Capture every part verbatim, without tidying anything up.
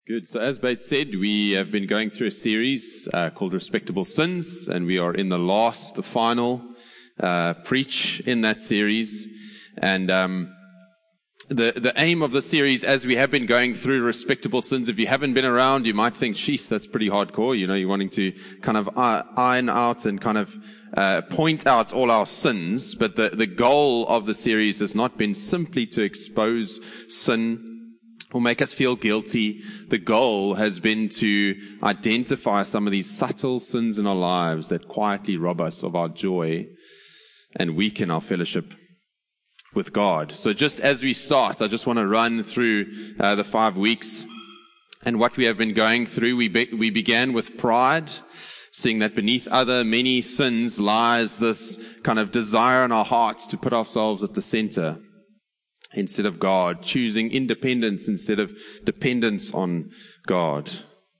Good. So as Bates said, we have been going through a series uh, called Respectable Sins, and we are in the last, the final uh, preach in that series. And um, the the aim of the series, as we have been going through Respectable Sins, if you haven't been around, you might think, sheesh, that's pretty hardcore. You know, you're wanting to kind of iron out and kind of uh, point out all our sins. But the, the goal of the series has not been simply to expose sin or make us feel guilty. The goal has been to identify some of these subtle sins in our lives that quietly rob us of our joy and weaken our fellowship with God. So just as we start, I just want to run through uh, the five weeks and what we have been going through. We be- we began with pride, seeing that beneath other many sins lies this kind of desire in our hearts to put ourselves at the center instead of God, choosing independence instead of dependence on God.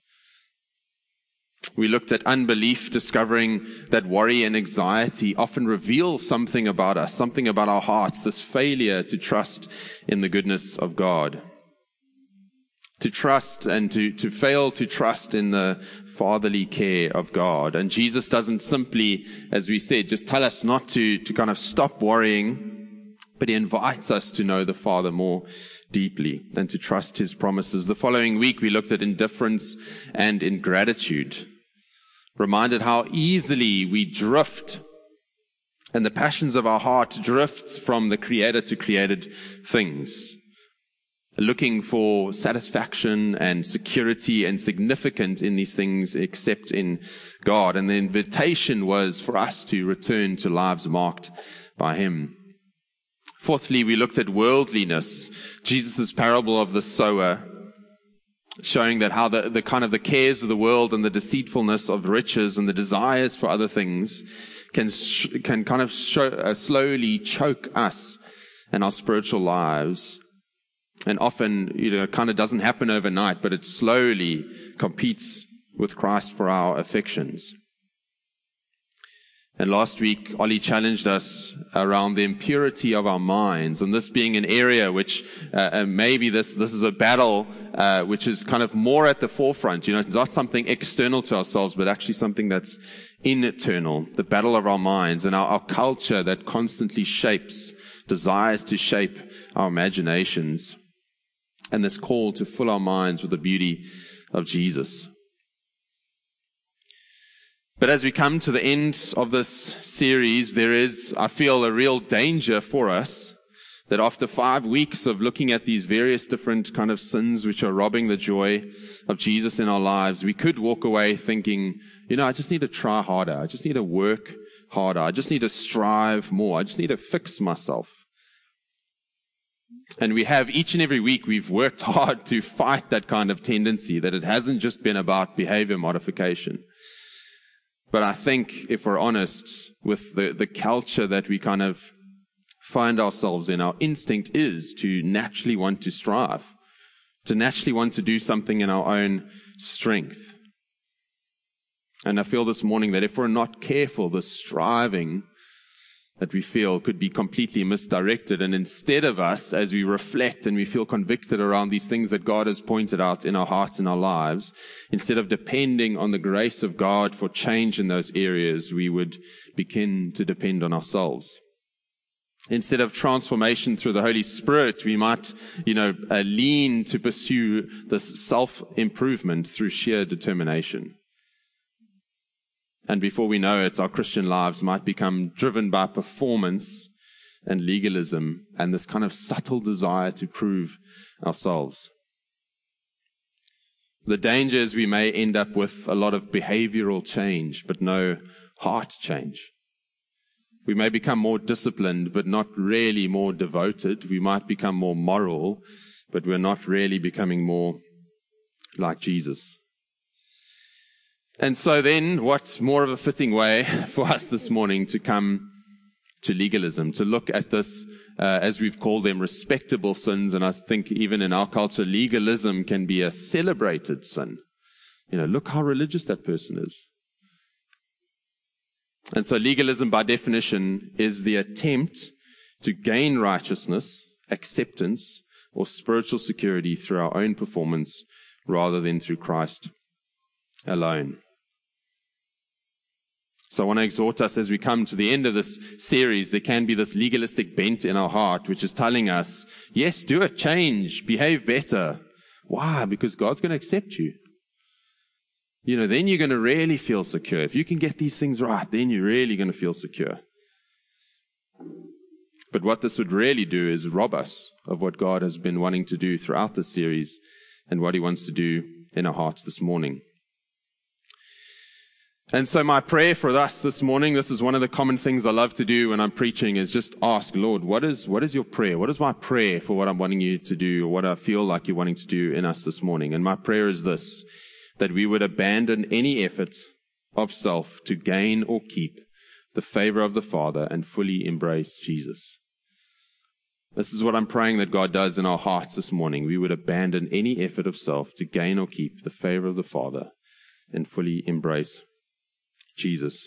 We looked at unbelief, discovering that worry and anxiety often reveal something about us, something about our hearts, this failure to trust in the goodness of God. To trust and to, to fail to trust in the fatherly care of God. And Jesus doesn't simply, as we said, just tell us not to, to kind of stop worrying, but he invites us to know the Father more deeply and to trust his promises. The following week, we looked at indifference and ingratitude, reminded how easily we drift and the passions of our heart drifts from the Creator to created things, looking for satisfaction and security and significance in these things except in God. And the invitation was for us to return to lives marked by him. Fourthly, we looked at worldliness, Jesus' parable of the sower, showing that how the, the kind of the cares of the world and the deceitfulness of riches and the desires for other things can sh- can kind of show, uh, slowly choke us and our spiritual lives. And often, you know, it kind of doesn't happen overnight, but it slowly competes with Christ for our affections. And last week, Ollie challenged us around the impurity of our minds, and this being an area which uh, maybe this this is a battle uh, which is kind of more at the forefront. You know, it's not something external to ourselves, but actually something that's internal, the battle of our minds and our, our culture that constantly shapes, desires to shape our imaginations, and this call to fill our minds with the beauty of Jesus. But as we come to the end of this series, there is, I feel, a real danger for us that after five weeks of looking at these various different kind of sins which are robbing the joy of Jesus in our lives, we could walk away thinking, you know, I just need to try harder. I just need to work harder. I just need to strive more. I just need to fix myself. And we have each and every week, we've worked hard to fight that kind of tendency, that it hasn't just been about behavior modification. But I think, if we're honest, with the, the culture that we kind of find ourselves in, our instinct is to naturally want to strive, to naturally want to do something in our own strength. And I feel this morning that if we're not careful, the striving that we feel could be completely misdirected. And instead of us, as we reflect and we feel convicted around these things that God has pointed out in our hearts and our lives, instead of depending on the grace of God for change in those areas, we would begin to depend on ourselves. Instead of transformation through the Holy Spirit, we might, you know, uh, lean to pursue this self-improvement through sheer determination. And before we know it, our Christian lives might become driven by performance and legalism and this kind of subtle desire to prove ourselves. The danger is we may end up with a lot of behavioral change, but no heart change. We may become more disciplined, but not really more devoted. We might become more moral, but we're not really becoming more like Jesus. And so then, what more of a fitting way for us this morning to come to legalism, to look at this, uh, as we've called them, respectable sins. And I think even in our culture, legalism can be a celebrated sin. You know, look how religious that person is. And so legalism, by definition, is the attempt to gain righteousness, acceptance, or spiritual security through our own performance rather than through Christ alone. So I want to exhort us as we come to the end of this series. There can be this legalistic bent in our heart, which is telling us, yes, do it, change, behave better. Why? Because God's going to accept you. You know, then you're going to really feel secure. If you can get these things right, then you're really going to feel secure. But what this would really do is rob us of what God has been wanting to do throughout this series and what he wants to do in our hearts this morning. And so my prayer for us this morning, this is one of the common things I love to do when I'm preaching, is just ask, Lord, what is what is your prayer? What is my prayer for what I'm wanting you to do, or what I feel like you're wanting to do in us this morning? And my prayer is this, that we would abandon any effort of self to gain or keep the favor of the Father and fully embrace Jesus. This is what I'm praying that God does in our hearts this morning. We would abandon any effort of self to gain or keep the favor of the Father and fully embrace Jesus.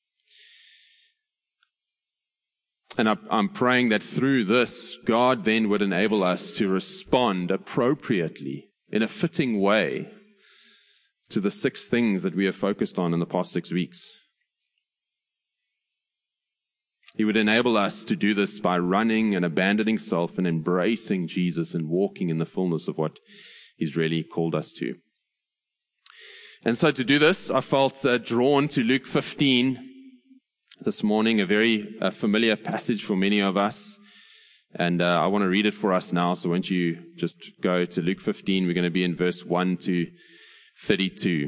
And I'm praying that through this, God then would enable us to respond appropriately, in a fitting way, to the six things that we have focused on in the past six weeks. He would enable us to do this by running and abandoning self and embracing Jesus and walking in the fullness of what he's really called us to. And so to do this, I felt uh, drawn to Luke fifteen this morning, a very uh, familiar passage for many of us. And uh, I want to read it for us now. So won't you just go to Luke fifteen? We're going to be in verse one to thirty-two.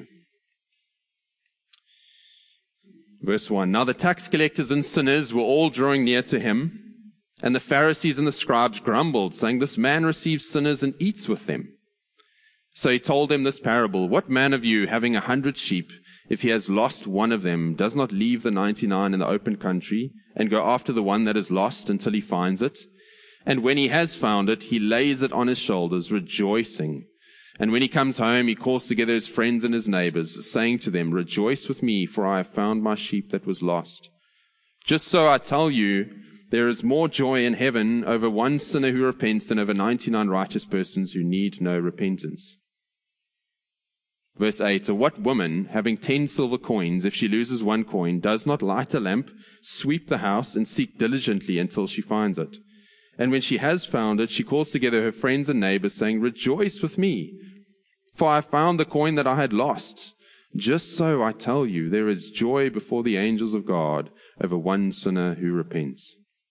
Verse one. Now the tax collectors and sinners were all drawing near to him, and the Pharisees and the scribes grumbled, saying, "This man receives sinners and eats with them." So he told them this parable. What man of you, having a hundred sheep, if he has lost one of them, does not leave the ninety-nine in the open country and go after the one that is lost until he finds it? And when he has found it, he lays it on his shoulders, rejoicing. And when he comes home, he calls together his friends and his neighbors, saying to them, "Rejoice with me, for I have found my sheep that was lost." Just so I tell you, there is more joy in heaven over one sinner who repents than over ninety-nine righteous persons who need no repentance. Verse eight, or what woman, having ten silver coins, if she loses one coin, does not light a lamp, sweep the house, and seek diligently until she finds it? And when she has found it, she calls together her friends and neighbors, saying, "Rejoice with me, for I found the coin that I had lost." Just so I tell you, there is joy before the angels of God over one sinner who repents.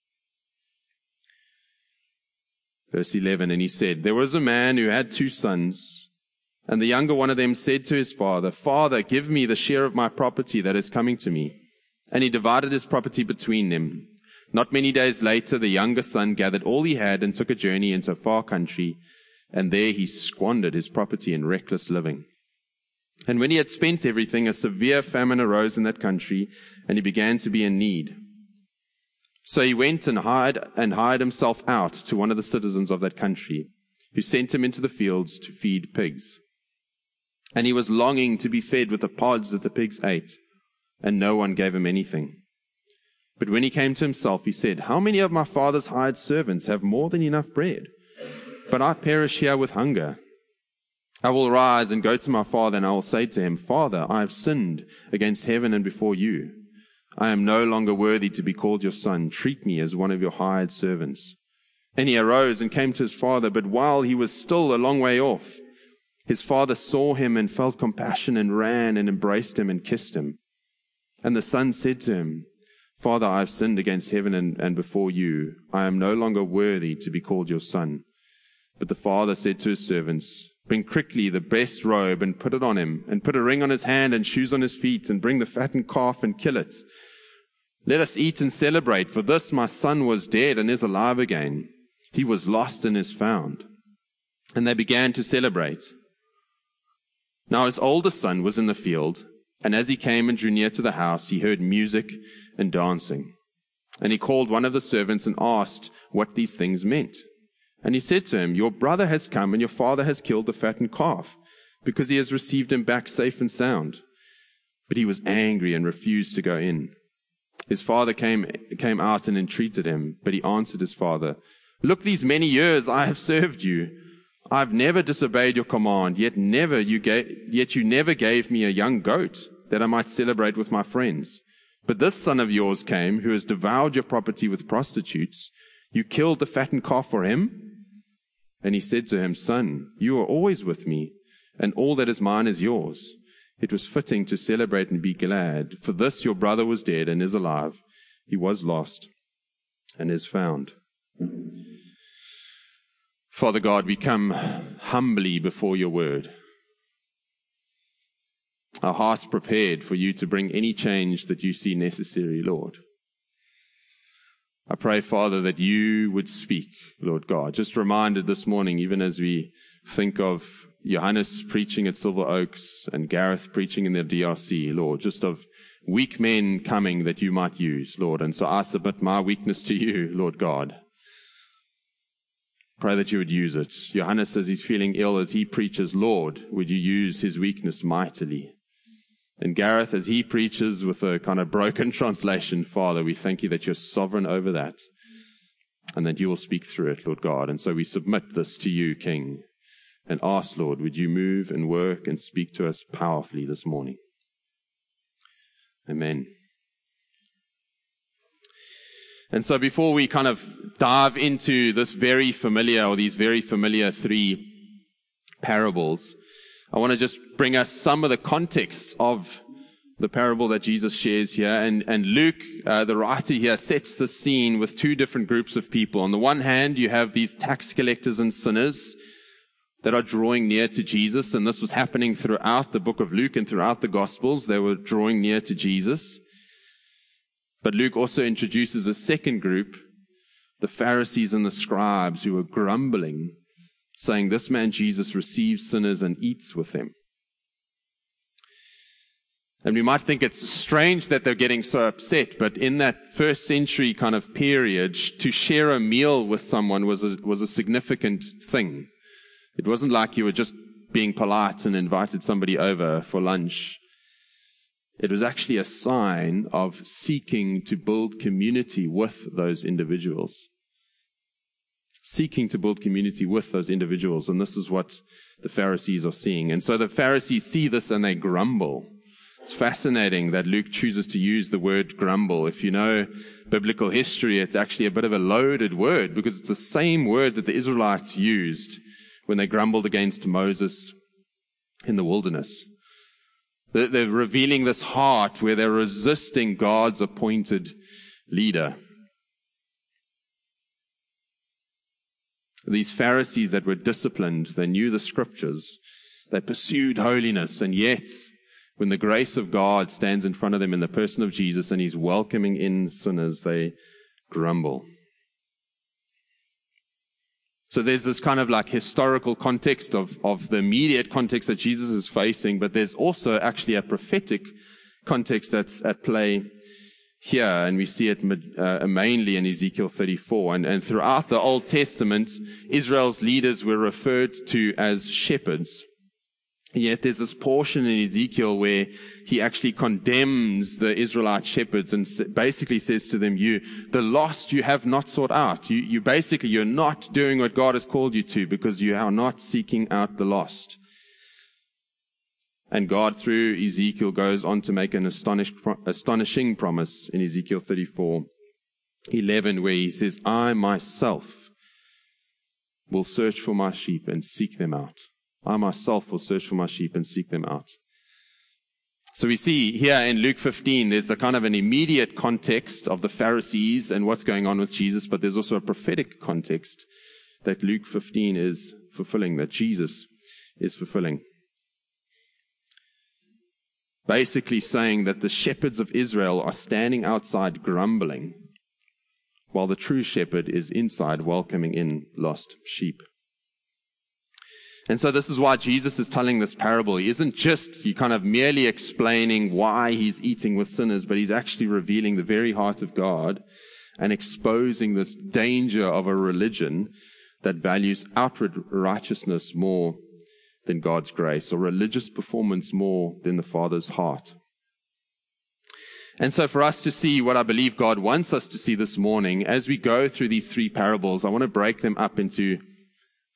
Verse eleven, and he said, there was a man who had two sons, and the younger one of them said to his father, "Father, give me the share of my property that is coming to me." And he divided his property between them. Not many days later, the younger son gathered all he had and took a journey into a far country, and there he squandered his property in reckless living. And when he had spent everything, a severe famine arose in that country, and he began to be in need. So he went and hired, and hired himself out to one of the citizens of that country, who sent him into the fields to feed pigs. And he was longing to be fed with the pods that the pigs ate, and no one gave him anything. But when he came to himself, he said, "How many of my father's hired servants have more than enough bread? But I perish here with hunger. I will rise and go to my father, and I will say to him, 'Father, I have sinned against heaven and before you. I am no longer worthy to be called your son. Treat me as one of your hired servants.' And he arose and came to his father, but while he was still a long way off, his father saw him and felt compassion and ran and embraced him and kissed him. And the son said to him, 'Father, I have sinned against heaven and, and before you. I am no longer worthy to be called your son.' But the father said to his servants, 'Bring quickly the best robe and put it on him, and put a ring on his hand and shoes on his feet, and bring the fattened calf and kill it. Let us eat and celebrate, for this my son was dead and is alive again. He was lost and is found.' And they began to celebrate. Now his oldest son was in the field, and as he came and drew near to the house, he heard music and dancing. And he called one of the servants and asked what these things meant. And he said to him, 'Your brother has come, and your father has killed the fattened calf, because he has received him back safe and sound.' But he was angry and refused to go in. His father came, came out and entreated him, but he answered his father, 'Look, these many years I have served you. I've never disobeyed your command, yet never you gave, yet you never gave me a young goat that I might celebrate with my friends. But this son of yours came, who has devoured your property with prostitutes. You killed the fattened calf for him?" And he said to him, "Son, you are always with me, and all that is mine is yours. It was fitting to celebrate and be glad, for this your brother was dead and is alive. He was lost and is found." Father God, we come humbly before your word. Our hearts prepared for you to bring any change that you see necessary, Lord. I pray, Father, that you would speak, Lord God. Just reminded this morning, even as we think of Johannes preaching at Silver Oaks and Gareth preaching in the D R C, Lord, just of weak men coming that you might use, Lord. And so I submit my weakness to you, Lord God. Pray that you would use it. Johannes says he's feeling ill as he preaches, Lord, would you use his weakness mightily? And Gareth, as he preaches with a kind of broken translation, Father, we thank you that you're sovereign over that and that you will speak through it, Lord God. And so we submit this to you, King, and ask, Lord, would you move and work and speak to us powerfully this morning? Amen. And so before we kind of dive into this very familiar, or these very familiar three parables, I want to just bring us some of the context of the parable that Jesus shares here. And, and Luke, uh, the writer here, sets the scene with two different groups of people. On the one hand, you have these tax collectors and sinners that are drawing near to Jesus. And this was happening throughout the book of Luke and throughout the Gospels. They were drawing near to Jesus. But Luke also introduces a second group, the Pharisees and the scribes, who were grumbling, saying, "This man Jesus receives sinners and eats with them." And we might think it's strange that they're getting so upset, but in that first century kind of period, to share a meal with someone was a, was a significant thing. It wasn't like you were just being polite and invited somebody over for lunch. It was actually a sign of seeking to build community with those individuals. Seeking to build community with those individuals. And this is what the Pharisees are seeing. And so the Pharisees see this and they grumble. It's fascinating that Luke chooses to use the word grumble. If you know biblical history, it's actually a bit of a loaded word because it's the same word that the Israelites used when they grumbled against Moses in the wilderness. They're revealing this heart where they're resisting God's appointed leader. These Pharisees that were disciplined, they knew the scriptures, they pursued holiness, and yet when the grace of God stands in front of them in the person of Jesus and he's welcoming in sinners, they grumble. So there's this kind of like historical context of, of the immediate context that Jesus is facing, but there's also actually a prophetic context that's at play here, and we see it uh, mainly in Ezekiel thirty-four. And, and throughout the Old Testament, Israel's leaders were referred to as shepherds. Yet there's this portion in Ezekiel where he actually condemns the Israelite shepherds and basically says to them, you, the lost you have not sought out. You, you basically, you're not doing what God has called you to because you are not seeking out the lost. And God, through Ezekiel, goes on to make an astonish, astonishing promise in Ezekiel thirty-four eleven, where he says, I myself will search for my sheep and seek them out. I myself will search for my sheep and seek them out. So we see here in Luke fifteen, there's a kind of an immediate context of the Pharisees and what's going on with Jesus, but there's also a prophetic context that Luke fifteen is fulfilling, that Jesus is fulfilling. Basically saying that the shepherds of Israel are standing outside grumbling, while the true shepherd is inside welcoming in lost sheep. And so this is why Jesus is telling this parable. He isn't just he kind of merely explaining why he's eating with sinners, but he's actually revealing the very heart of God and exposing this danger of a religion that values outward righteousness more than God's grace, or religious performance more than the Father's heart. And so for us to see what I believe God wants us to see this morning, as we go through these three parables, I want to break them up into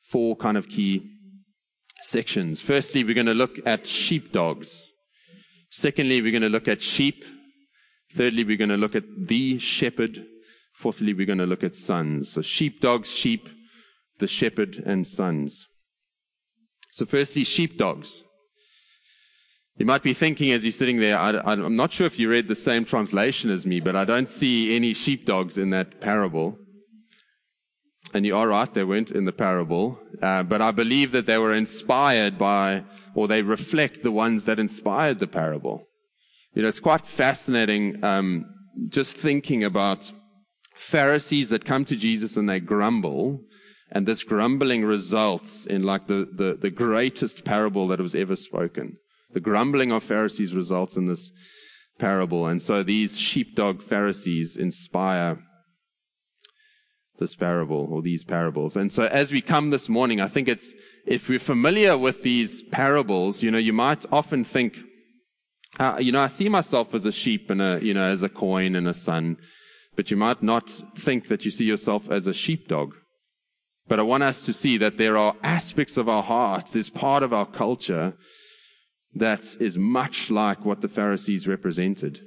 four kind of key sections. Firstly, we're going to look at sheepdogs. Secondly, we're going to look at sheep. Thirdly, we're going to look at the shepherd. Fourthly, we're going to look at sons. So sheepdogs, sheep, the shepherd, and sons. So firstly, sheepdogs. You might be thinking as you're sitting there, I, I, I'm not sure if you read the same translation as me, but I don't see any sheepdogs in that parable. And you are right, they weren't in the parable. Uh, but I believe that they were inspired by, or they reflect the ones that inspired the parable. You know, it's quite fascinating um, just thinking about Pharisees that come to Jesus and they grumble, and this grumbling results in like the, the, the greatest parable that was ever spoken. The grumbling of Pharisees results in this parable. And so these sheepdog Pharisees inspire this parable or these parables. And so as we come this morning, I think it's, if we're familiar with these parables, you know, you might often think, uh, you know, I see myself as a sheep and a, you know, as a coin and a son, but you might not think that you see yourself as a sheepdog. But I want us to see that there are aspects of our hearts, there's part of our culture that is much like what the Pharisees represented.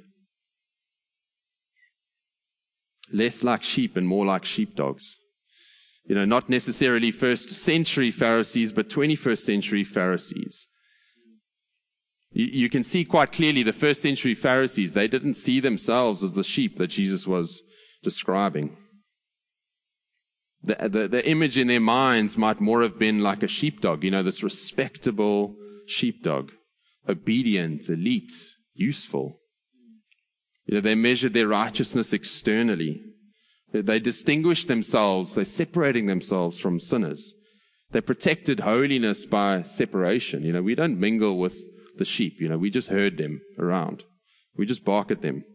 Less like sheep and more like sheepdogs. You know, not necessarily first century Pharisees, but twenty-first century Pharisees. You, you can see quite clearly the first century Pharisees, they didn't see themselves as the sheep that Jesus was describing. The, the, the image in their minds might more have been like a sheepdog, you know, this respectable sheepdog. Obedient, elite, useful. You know, they measured their righteousness externally. They, they distinguished themselves. They're separating themselves from sinners. They protected holiness by separation. You know, we don't mingle with the sheep. You know, we just herd them around. We just bark at them.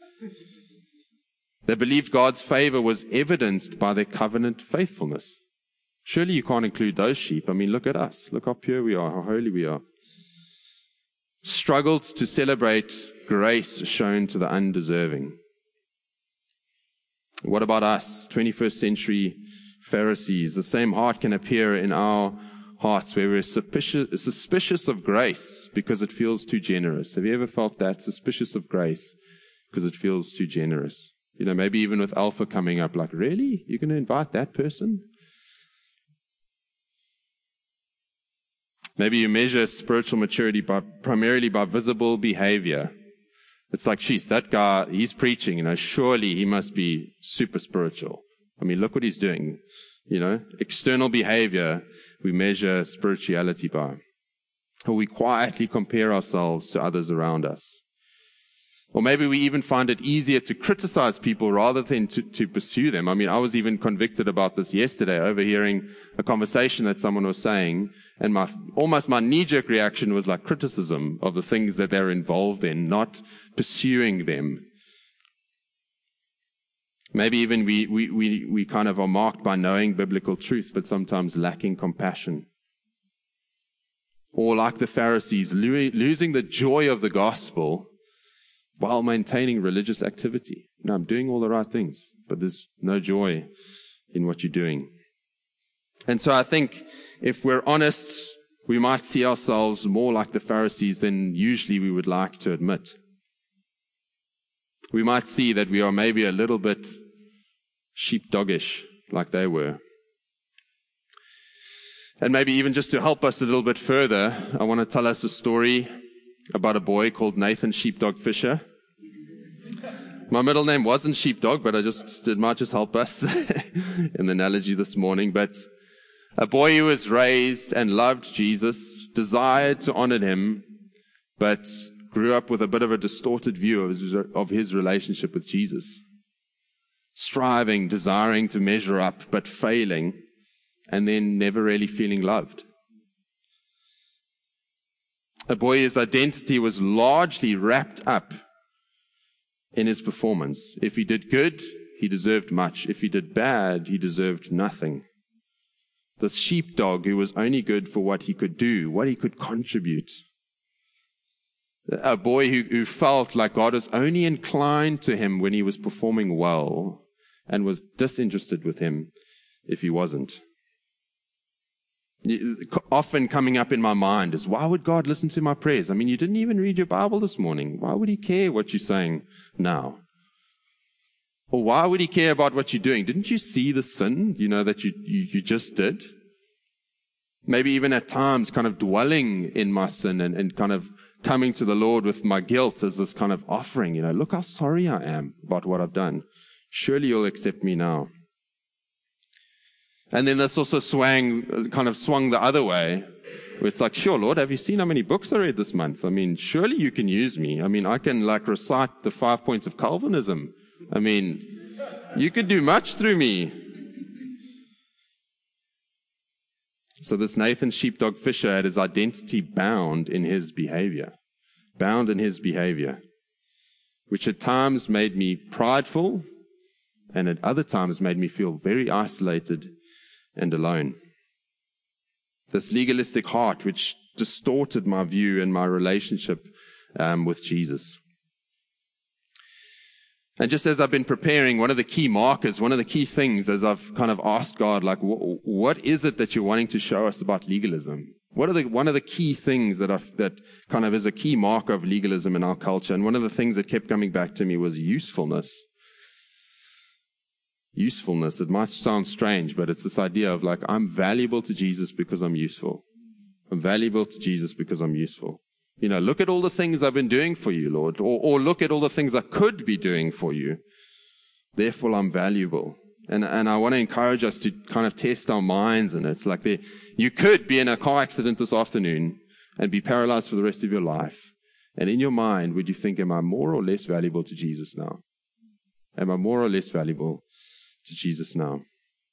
They believed God's favor was evidenced by their covenant faithfulness. Surely you can't include those sheep. I mean, look at us. Look how pure we are, how holy we are. Struggled to celebrate grace shown to the undeserving. What about us, twenty-first century Pharisees? The same heart can appear in our hearts where we're suspicious, suspicious of grace because it feels too generous. Have you ever felt that? Suspicious of grace because it feels too generous. You know, maybe even with Alpha coming up, like, really? You're going to invite that person? Maybe you measure spiritual maturity by, primarily by visible behavior. It's like, geez, that guy, he's preaching, you know, surely he must be super spiritual. I mean, look what he's doing. You know, external behavior we measure spirituality by. Or we quietly compare ourselves to others around us. Or maybe we even find it easier to criticize people rather than to, to pursue them. I mean, I was even convicted about this yesterday, overhearing a conversation that someone was saying, and my almost my knee-jerk reaction was like criticism of the things that they're involved in, not pursuing them. Maybe even we, we, we, we kind of are marked by knowing biblical truth, but sometimes lacking compassion. Or like the Pharisees, lo- losing the joy of the gospel while maintaining religious activity. You know, I'm doing all the right things, but there's no joy in what you're doing. And so I think if we're honest, we might see ourselves more like the Pharisees than usually we would like to admit. We might see that we are maybe a little bit sheepdogish like they were. And maybe even just to help us a little bit further, I want to tell us a story about a boy called Nathan Sheepdog Fisher. My middle name wasn't Sheepdog, but I just it might just help us in the analogy this morning. But a boy who was raised and loved Jesus, desired to honor him, but grew up with a bit of a distorted view of his, of his relationship with Jesus. Striving, desiring to measure up, but failing, and then never really feeling loved. A boy whose identity was largely wrapped up in his performance. If he did good, he deserved much. If he did bad, he deserved nothing. This sheepdog who was only good for what he could do, what he could contribute. A boy who, who felt like God was only inclined to him when he was performing well and was disinterested with him if he wasn't. Often coming up in my mind is, why would God listen to my prayers? I mean, you didn't even read your Bible this morning. Why would he care what you're saying now? Or why would he care about what you're doing? Didn't you see the sin, you know, that you, you, you just did? Maybe even at times kind of dwelling in my sin and, and kind of coming to the Lord with my guilt as this kind of offering, you know, look how sorry I am about what I've done. Surely you'll accept me now. And then this also swang, kind of swung the other way. Where it's like, sure, Lord, have you seen how many books I read this month? I mean, surely you can use me. I mean, I can like recite the five points of Calvinism. I mean, you could do much through me. So this Nathan Sheepdog Fisher had his identity bound in his behavior. Bound in his behavior. Which at times made me prideful, and at other times made me feel very isolated and alone. This legalistic heart which distorted my view and my relationship um, with Jesus. And just as I've been preparing, one of the key markers, one of the key things as I've kind of asked God, like, wh- what is it that you're wanting to show us about legalism? What are the, one of the key things that I've, that kind of is a key marker of legalism in our culture? And one of the things that kept coming back to me was usefulness. Usefulness. It might sound strange, but it's this idea of like, I'm valuable to Jesus because I'm useful. I'm valuable to Jesus because I'm useful. You know, look at all the things I've been doing for you, Lord. Or, or look at all the things I could be doing for you. Therefore, I'm valuable. And, and I want to encourage us to kind of test our minds. And it's like, there, you could be in a car accident this afternoon and be paralyzed for the rest of your life. And in your mind, would you think, am I more or less valuable to Jesus now? Am I more or less valuable to Jesus now?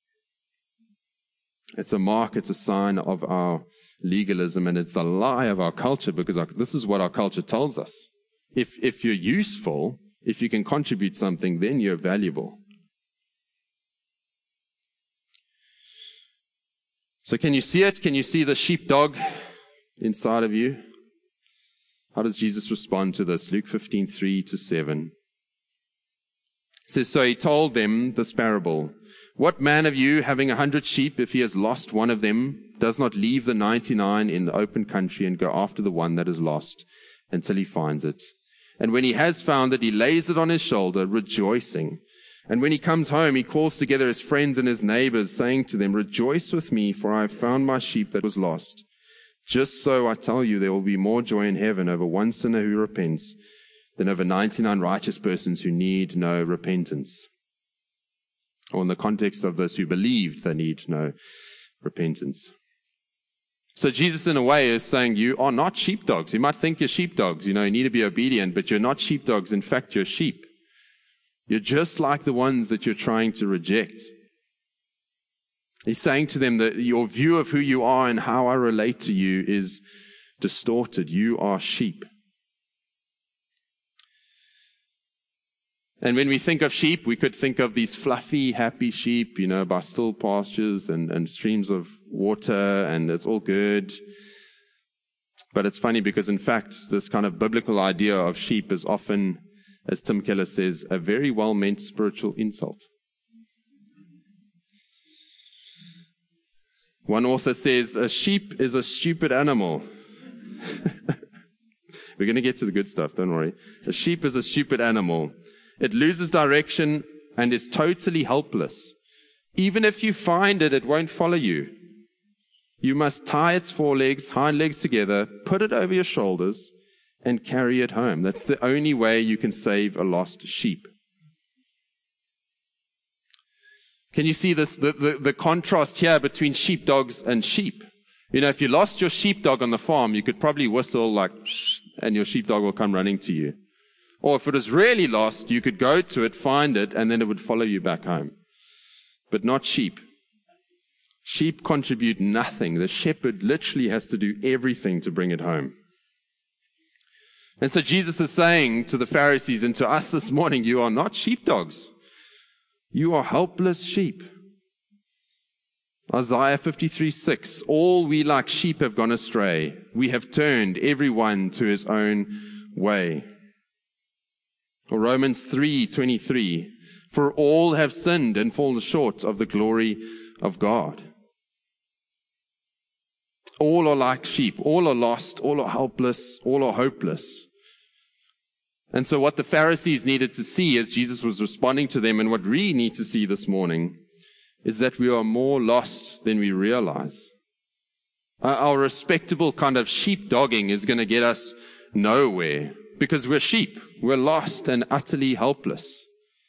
It's a mark, it's a sign of our legalism, and it's a lie of our culture, because our, this is what our culture tells us. If, if you're useful, if you can contribute something, then you're valuable. So can you see it? Can you see the sheepdog inside of you? How does Jesus respond to this? Luke fifteen, three to seven. It says, so he told them this parable. What man of you, having a hundred sheep, if he has lost one of them, does not leave the ninety-nine in the open country and go after the one that is lost until he finds it? And when he has found it, he lays it on his shoulder, rejoicing. And when he comes home, he calls together his friends and his neighbors, saying to them, rejoice with me, for I have found my sheep that was lost. Just so I tell you, there will be more joy in heaven over one sinner who repents than over ninety-nine righteous persons who need no repentance. Or in the context of this, who believed they need no repentance. So Jesus, in a way, is saying you are not sheepdogs. You might think you're sheepdogs. You know, you need to be obedient, but you're not sheepdogs. In fact, you're sheep. You're just like the ones that you're trying to reject. He's saying to them that your view of who you are and how I relate to you is distorted. You are sheep. And when we think of sheep, we could think of these fluffy, happy sheep, you know, by still pastures and, and streams of water, and it's all good. But it's funny because, in fact, this kind of biblical idea of sheep is often, as Tim Keller says, a very well-meant spiritual insult. One author says, a sheep is a stupid animal. We're going to get to the good stuff, don't worry. A sheep is a stupid animal. It loses direction and is totally helpless. Even if you find it, it won't follow you. You must tie its forelegs, hind legs together, put it over your shoulders, and carry it home. That's the only way you can save a lost sheep. Can you see this, the, the, the contrast here between sheepdogs and sheep? You know, if you lost your sheepdog on the farm, you could probably whistle like, shh, and your sheepdog will come running to you. Or if it was really lost, you could go to it, find it, and then it would follow you back home. But not sheep. Sheep contribute nothing. The shepherd literally has to do everything to bring it home. And so Jesus is saying to the Pharisees and to us this morning, you are not sheepdogs. You are helpless sheep. Isaiah fifty-three, six, all we like sheep have gone astray. We have turned every one to his own way. Or Romans three, twenty-three, for all have sinned and fallen short of the glory of God. All are like sheep. All are lost. All are helpless. All are hopeless. And so what the Pharisees needed to see as Jesus was responding to them, and what we need to see this morning, is that we are more lost than we realize. Our respectable kind of sheepdogging is going to get us nowhere, because we're sheep. We're lost and utterly helpless.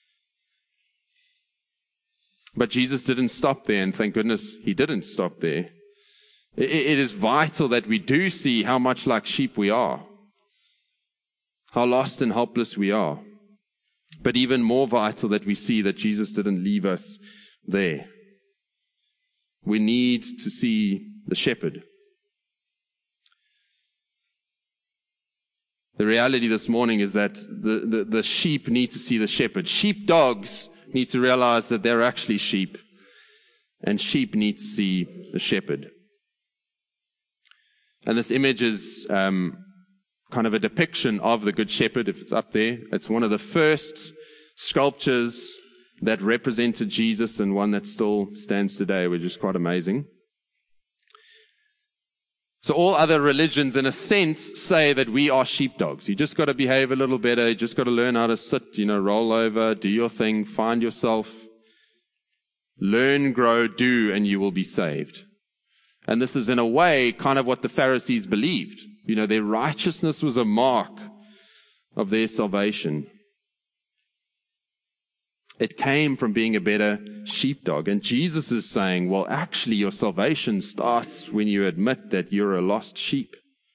But Jesus didn't stop there, and thank goodness he didn't stop there. It is vital that we do see how much like sheep we are, how lost and helpless we are. But even more vital that we see that Jesus didn't leave us there. We need to see the shepherd. The reality this morning is that the, the, the sheep need to see the shepherd. Sheepdogs need to realize that they're actually sheep, and sheep need to see the shepherd. And this image is um, kind of a depiction of the Good Shepherd, if it's up there. It's one of the first sculptures that represented Jesus, and one that still stands today, which is quite amazing. So all other religions, in a sense, say that we are sheepdogs. You just got to behave a little better. You just got to learn how to sit, you know, roll over, do your thing, find yourself. Learn, grow, do, and you will be saved. And this is, in a way, kind of what the Pharisees believed. You know, their righteousness was a mark of their salvation. It came from being a better sheepdog. And Jesus is saying, well, actually, your salvation starts when you admit that you're a lost sheep.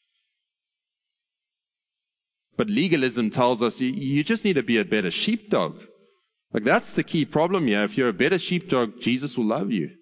But legalism tells us you, you just need to be a better sheepdog. Like, that's the key problem here. If you're a better sheepdog, Jesus will love you.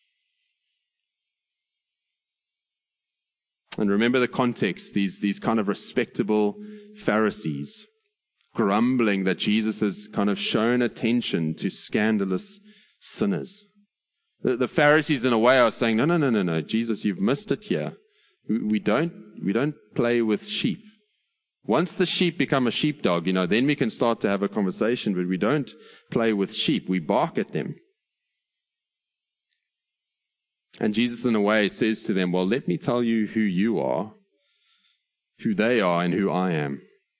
And remember the context, these, these kind of respectable Pharisees grumbling that Jesus has kind of shown attention to scandalous sinners. The, the Pharisees, in a way, are saying, no, no, no, no, no, Jesus, you've missed it here. We, we don't, we don't play with sheep. Once the sheep become a sheepdog, you know, then we can start to have a conversation, but we don't play with sheep. We bark at them. And Jesus, in a way, says to them, well, let me tell you who you are, who they are, and who I am.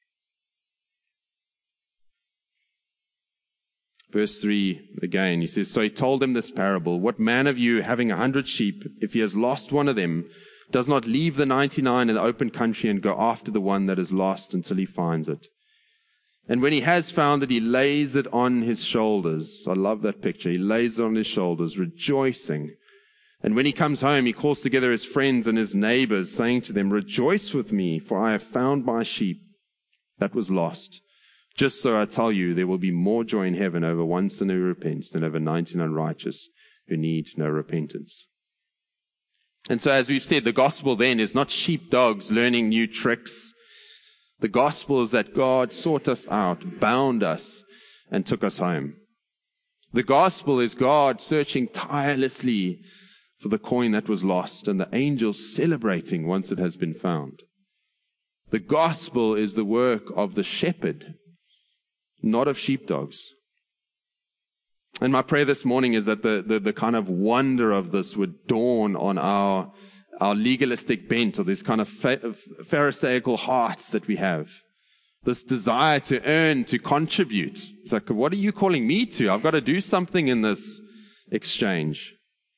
Verse three, again, he says, so he told them this parable. What man of you, having a hundred sheep, if he has lost one of them, does not leave the ninety-nine in the open country and go after the one that is lost until he finds it? And when he has found it, he lays it on his shoulders. I love that picture. He lays it on his shoulders, rejoicing. And when he comes home, he calls together his friends and his neighbors, saying to them, rejoice with me, for I have found my sheep that was lost. Just so I tell you, there will be more joy in heaven over one sinner who repents than over ninety-nine righteous who need no repentance. And so, as we've said, the gospel then is not sheepdogs learning new tricks. The gospel is that God sought us out, bound us, and took us home. The gospel is God searching tirelessly for the coin that was lost, and the angels celebrating once it has been found. The gospel is the work of the shepherd, not of sheepdogs. And my prayer this morning is that the, the, the kind of wonder of this would dawn on our, our legalistic bent, or this kind of pharisaical hearts that we have. This desire to earn, to contribute. It's like, what are you calling me to? I've got to do something in this exchange.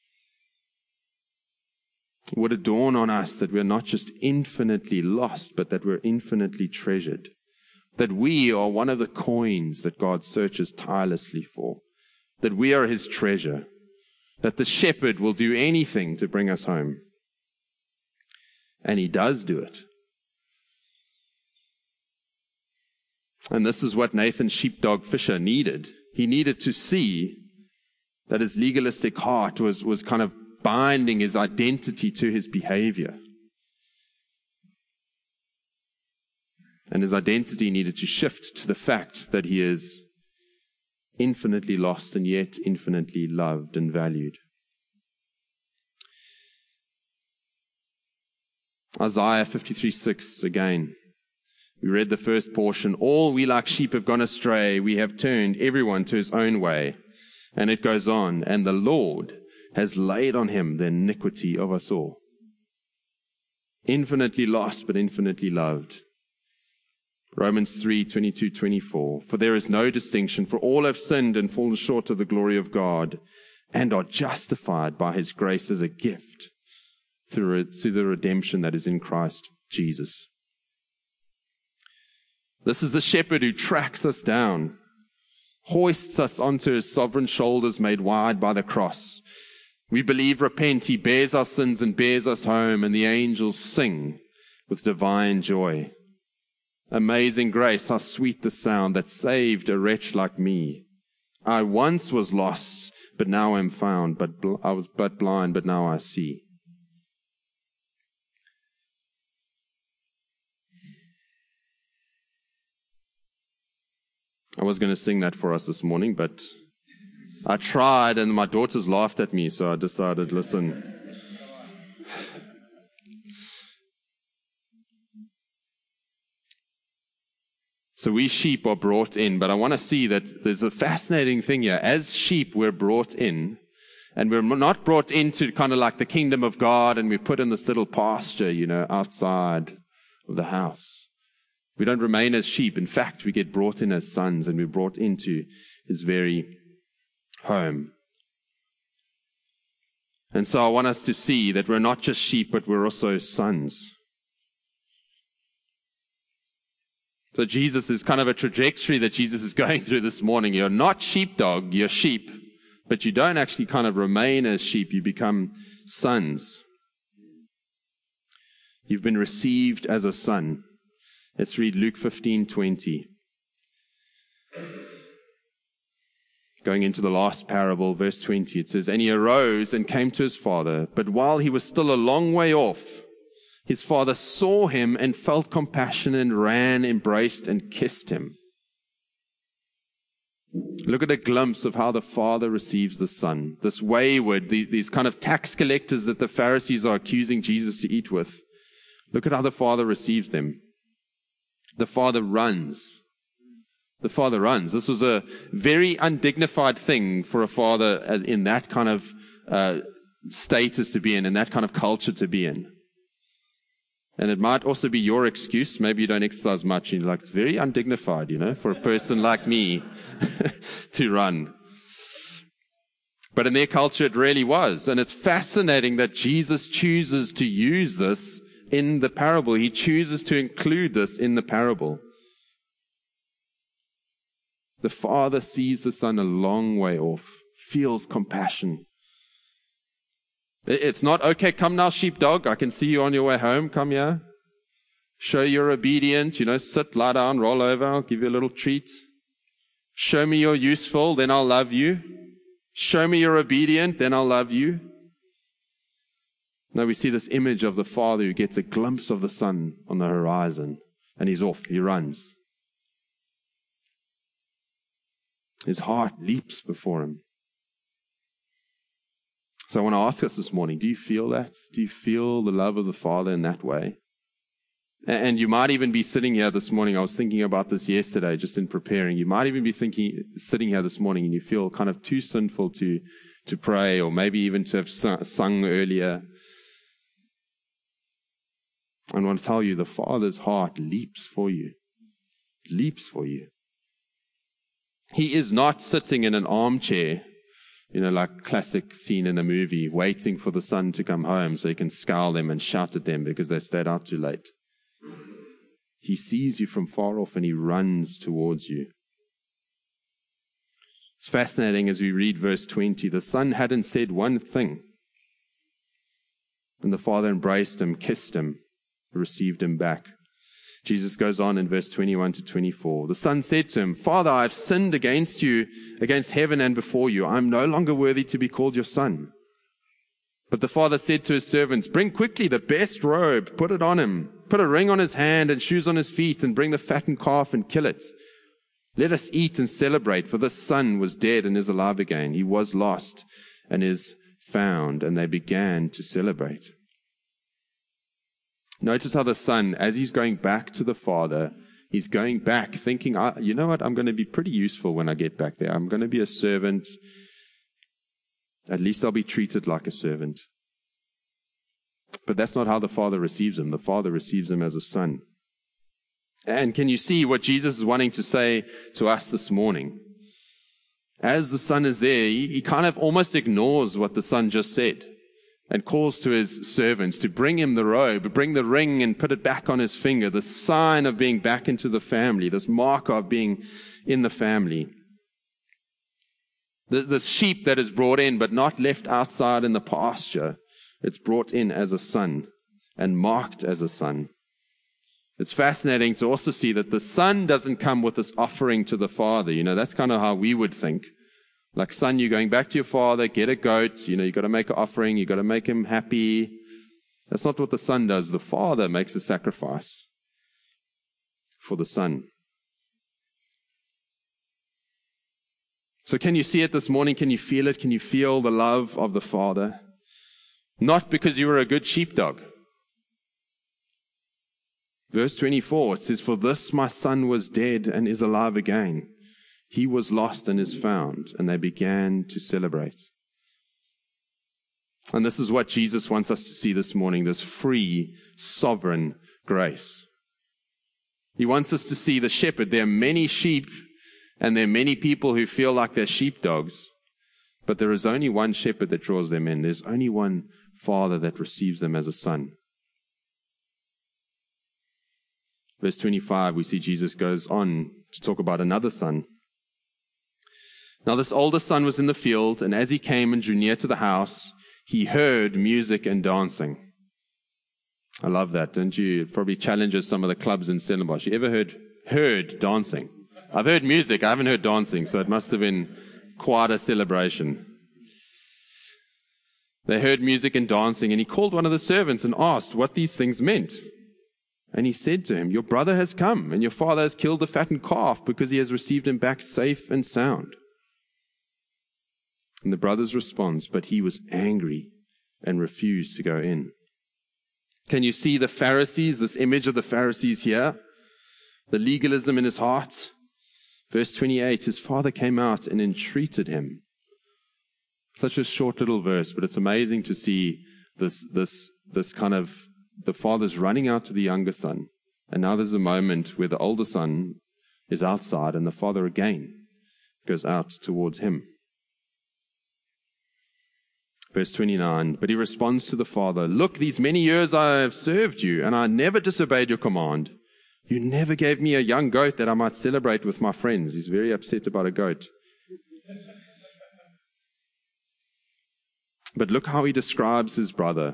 Would it dawn on us that we're not just infinitely lost, but that we're infinitely treasured? That we are one of the coins that God searches tirelessly for. That we are his treasure. That the shepherd will do anything to bring us home. And he does do it. And this is what Nathan Sheepdog Fisher needed. He needed to see that his legalistic heart was, was kind of binding his identity to his behavior. And his identity needed to shift to the fact that he is infinitely lost and yet infinitely loved and valued. Isaiah fifty-three six again. We read the first portion. All we like sheep have gone astray. We have turned everyone to his own way. And it goes on. And the Lord has laid on him the iniquity of us all. infinitely lost, but infinitely loved. Romans three, twenty-two, twenty-four. For there is no distinction, for all have sinned and fallen short of the glory of God, and are justified by his grace as a gift through, through the redemption that is in Christ Jesus. This is the shepherd who tracks us down, hoists us onto his sovereign shoulders made wide by the cross. We believe, repent, he bears our sins and bears us home, and the angels sing with divine joy. Amazing grace, how sweet the sound that saved a wretch like me. I once was lost, but now am found, but bl- I was but blind, but now I see. I was going to sing that for us this morning, but I tried and my daughters laughed at me, so I decided, listen. So we sheep are brought in, but I want to see that there's a fascinating thing here. As sheep, we're brought in, and we're not brought into kind of like the kingdom of God, and we're put in this little pasture, you know, outside of the house. We don't remain as sheep. In fact, we get brought in as sons, and we're brought into his very home. And so I want us to see that we're not just sheep, but we're also sons. So Jesus is kind of a trajectory that Jesus is going through this morning. You're not sheepdog, you're sheep, but you don't actually kind of remain as sheep. You become sons. You've been received as a son. Let's read Luke fifteen twenty. Going into the last parable, verse twenty, it says, And he arose and came to his father, but while he was still a long way off, his father saw him and felt compassion and ran, embraced, and kissed him. Look at a glimpse of how the father receives the son. This wayward, these kind of tax collectors that the Pharisees are accusing Jesus to eat with. Look at how the father receives them. The father runs. The father runs. This was a very undignified thing for a father in that kind of uh, status to be in, in that kind of culture to be in. And it might also be your excuse. Maybe you don't exercise much and you're like, it's very undignified, you know, for a person like me to run. But in their culture, it really was. And it's fascinating that Jesus chooses to use this in the parable. He chooses to include this in the parable. The father sees the son a long way off, feels compassion. It's not, okay, come now, sheepdog, I can see you on your way home, come here. Show you're obedient, you know, sit, lie down, roll over, I'll give you a little treat. Show me you're useful, then I'll love you. Show me you're obedient, then I'll love you. No, we see this image of the father who gets a glimpse of the son on the horizon, and he's off, he runs. His heart leaps before him. So I want to ask us this morning, do you feel that? Do you feel the love of the Father in that way? And you might even be sitting here this morning. I was thinking about this yesterday, just in preparing. You might even be thinking, sitting here this morning, and you feel kind of too sinful to, to pray, or maybe even to have sung earlier. I want to tell you, the Father's heart leaps for you. Leaps for you. He is not sitting in an armchair, you know, like classic scene in a movie, waiting for the son to come home so he can scowl them and shout at them because they stayed out too late. He sees you from far off and he runs towards you. It's fascinating as we read verse twenty. The son hadn't said one thing. And the father embraced him, kissed him, received him back. Jesus goes on in verse twenty-one to twenty-four. The son said to him, Father, I have sinned against you, against heaven and before you. I am no longer worthy to be called your son. But the father said to his servants, Bring quickly the best robe, put it on him. Put a ring on his hand and shoes on his feet, and bring the fattened calf and kill it. Let us eat and celebrate, for this son was dead and is alive again. He was lost and is found. And they began to celebrate. Notice how the son, as he's going back to the father, he's going back thinking, you know what, I'm going to be pretty useful when I get back there. I'm going to be a servant. At least I'll be treated like a servant. But that's not how the Father receives him. The Father receives him as a son. And can you see what Jesus is wanting to say to us this morning? As the Son is there, he, he kind of almost ignores what the Son just said and calls to his servants to bring him the robe, bring the ring and put it back on his finger, the sign of being back into the family, this marker of being in the family. The, the sheep that is brought in but not left outside in the pasture, it's brought in as a son and marked as a son. It's fascinating to also see that the son doesn't come with this offering to the father. You know, that's kind of how we would think. Like, son, you're going back to your father, get a goat. You know, you've got to make an offering. You've got to make him happy. That's not what the son does. The father makes a sacrifice for the son. So can you see it this morning? Can you feel it? Can you feel the love of the Father? Not because you were a good sheepdog. Verse twenty-four, it says, "For this my son was dead and is alive again. He was lost and is found." And they began to celebrate. And this is what Jesus wants us to see this morning, this free, sovereign grace. He wants us to see the shepherd. There are many sheep, and there are many people who feel like they're sheepdogs. But there is only one shepherd that draws them in. There's only one Father that receives them as a son. Verse twenty-five, we see Jesus goes on to talk about another son. "Now this older son was in the field, and as he came and drew near to the house, he heard music and dancing." I love that, don't you? It probably challenges some of the clubs in Stellenbosch. You ever heard heard dancing? I've heard music, I haven't heard dancing, so it must have been quite a celebration. They heard music and dancing, and he called one of the servants and asked what these things meant. And he said to him, "Your brother has come, and your father has killed the fattened calf because he has received him back safe and sound." And the brother's response, "But he was angry and refused to go in." Can you see the Pharisees, this image of the Pharisees here? The legalism in his heart. Verse twenty-eight, his father came out and entreated him. Such a short little verse, but it's amazing to see this, this, this kind of, the father's running out to the younger son. And now there's a moment where the older son is outside and the father again goes out towards him. Verse twenty-nine, but he responds to the father, "Look, these many years I have served you, and I never disobeyed your command. You never gave me a young goat that I might celebrate with my friends." He's very upset about a goat. But look how he describes his brother.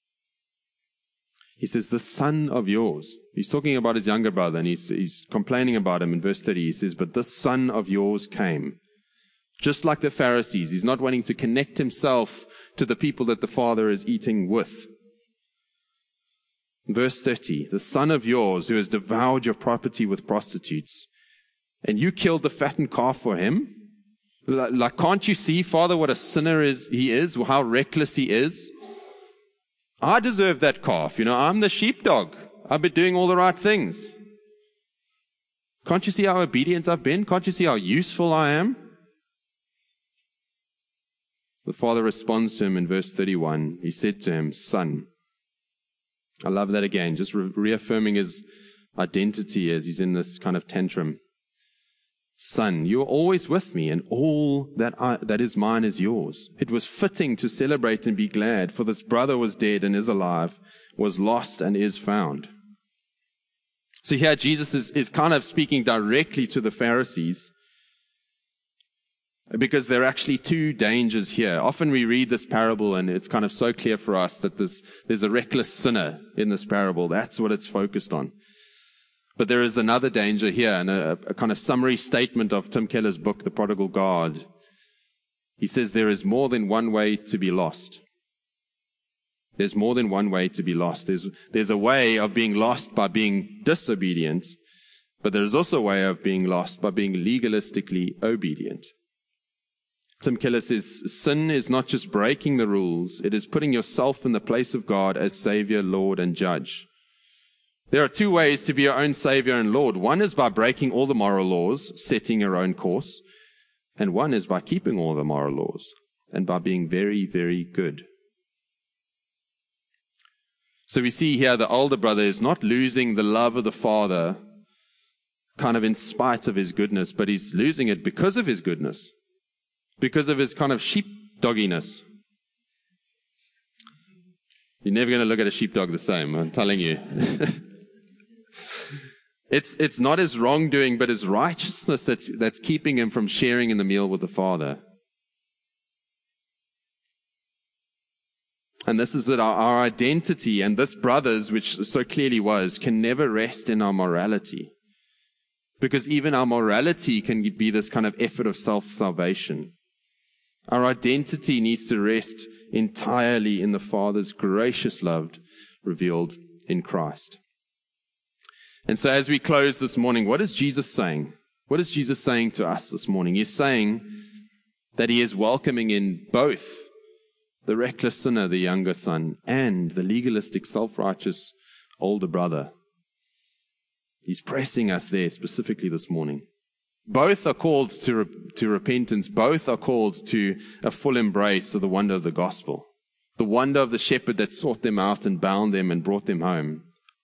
He says, "The son of yours." He's talking about his younger brother, and he's, he's complaining about him in verse thirty. He says, "But this son of yours came." Just like the Pharisees, he's not wanting to connect himself to the people that the Father is eating with. Verse thirty, "The son of yours who has devoured your property with prostitutes, and you killed the fattened calf for him?" Like, can't you see, Father, what a sinner is he is, how reckless he is? I deserve that calf. You know, I'm the sheepdog. I've been doing all the right things. Can't you see how obedient I've been? Can't you see how useful I am? The Father responds to him in verse thirty-one. He said to him, "Son." I love that again, just re- reaffirming his identity as he's in this kind of tantrum. "Son, you are always with me, and all that I, that is mine is yours. It was fitting to celebrate and be glad, for this brother was dead and is alive, was lost and is found." So here Jesus is, is kind of speaking directly to the Pharisees, because there are actually two dangers here. Often we read this parable and it's kind of so clear for us that this, there's a reckless sinner in this parable. That's what it's focused on. But there is another danger here, and a, a kind of summary statement of Tim Keller's book, The Prodigal God. He says there is more than one way to be lost. There's more than one way to be lost. There's, there's a way of being lost by being disobedient, but there's also a way of being lost by being legalistically obedient. Tim Keller says, sin is not just breaking the rules, it is putting yourself in the place of God as Savior, Lord, and Judge. There are two ways to be your own Savior and Lord. One is by breaking all the moral laws, setting your own course. And one is by keeping all the moral laws and by being very, very good. So we see here the older brother is not losing the love of the father kind of in spite of his goodness, but he's losing it because of his goodness, because of his kind of sheepdogginess. You're never going to look at a sheepdog the same, I'm telling you. it's it's not his wrongdoing, but his righteousness that's that's keeping him from sharing in the meal with the Father. And this is that our, our identity, and this, brothers, which so clearly was, can never rest in our morality. Because even our morality can be this kind of effort of self-salvation. Our identity needs to rest entirely in the Father's gracious love revealed in Christ. And so as we close this morning, what is Jesus saying? What is Jesus saying to us this morning? He's saying that he is welcoming in both the reckless sinner, the younger son, and the legalistic, self-righteous older brother. He's pressing us there specifically this morning. Both are called to, re- to repentance. Both are called to a full embrace of the wonder of the gospel. The wonder of the shepherd that sought them out and bound them and brought them home.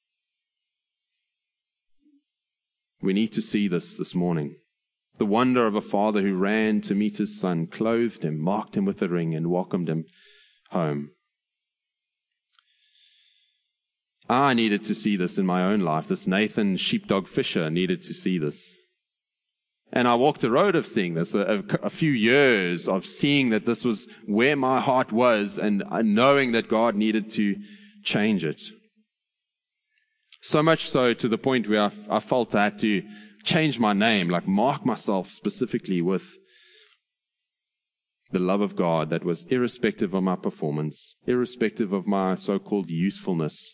We need to see this this morning. The wonder of a father who ran to meet his son, clothed him, marked him with a ring, and welcomed him home. I needed to see this in my own life. This Nathan sheepdog fisher needed to see this. And I walked a road of seeing this, a, a few years of seeing that this was where my heart was, and knowing that God needed to change it. So much so to the point where I, I felt I had to change my name, like mark myself specifically with the love of God that was irrespective of my performance, irrespective of my so-called usefulness.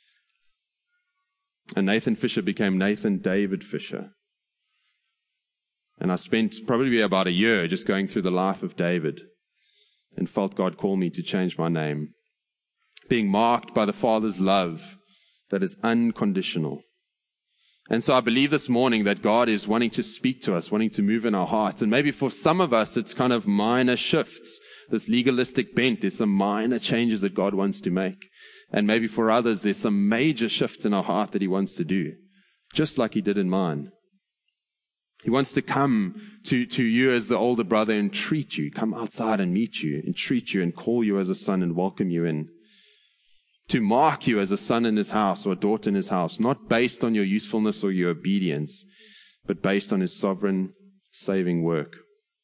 And Nathan Fisher became Nathan David Fisher. And I spent probably about a year just going through the life of David and felt God call me to change my name, being marked by the Father's love that is unconditional. And so I believe this morning that God is wanting to speak to us, wanting to move in our hearts. And maybe for some of us, it's kind of minor shifts. This legalistic bent, there's some minor changes that God wants to make. And maybe for others, there's some major shifts in our heart that he wants to do, just like he did in mine. He wants to come to, to you as the older brother and treat you, come outside and meet you, and treat you and call you as a son and welcome you in. To mark you as a son in his house or a daughter in his house, not based on your usefulness or your obedience, but based on his sovereign saving work.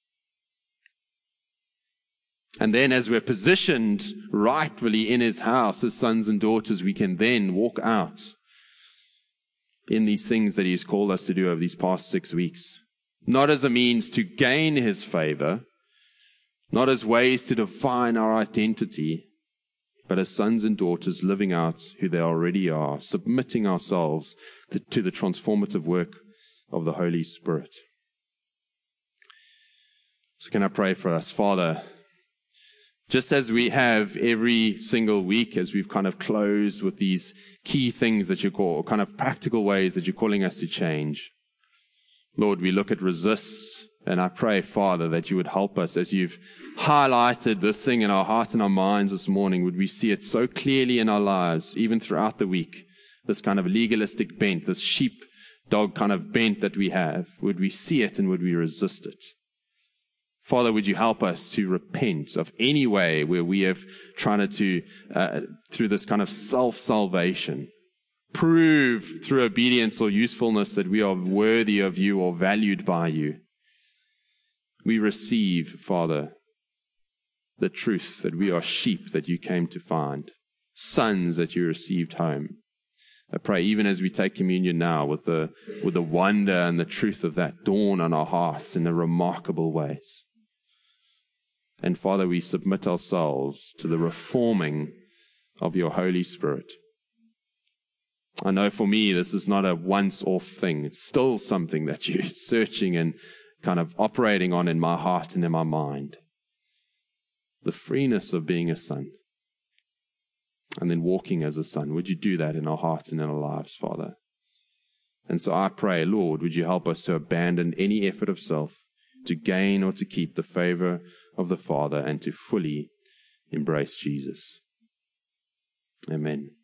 And then as we're positioned rightfully in his house as sons and daughters, we can then walk out in these things that he's called us to do over these past six weeks. Not as a means to gain his favor, not as ways to define our identity, but as sons and daughters living out who they already are, submitting ourselves to, to the transformative work of the Holy Spirit. So can I pray for us? Father, just as we have every single week, as we've kind of closed with these key things that you call, kind of practical ways that you're calling us to change, Lord, we look at resist. And I pray, Father, that you would help us as you've highlighted this thing in our hearts and our minds this morning. Would we see it so clearly in our lives, even throughout the week, this kind of legalistic bent, this sheepdog kind of bent that we have? Would we see it and would we resist it? Father, would you help us to repent of any way where we have tried to, uh, through this kind of self-salvation, prove through obedience or usefulness that we are worthy of you or valued by you. We receive, Father, the truth that we are sheep that you came to find, sons that you received home. I pray even as we take communion now with the, with the wonder and the truth of that dawn on our hearts in the remarkable ways. And Father, we submit ourselves to the reforming of your Holy Spirit. I know for me, this is not a once-off thing. It's still something that you're searching and kind of operating on in my heart and in my mind. The freeness of being a son. And then walking as a son. Would you do that in our hearts and in our lives, Father? And so I pray, Lord, would you help us to abandon any effort of self, to gain or to keep the favor of the Father, and to fully embrace Jesus. Amen.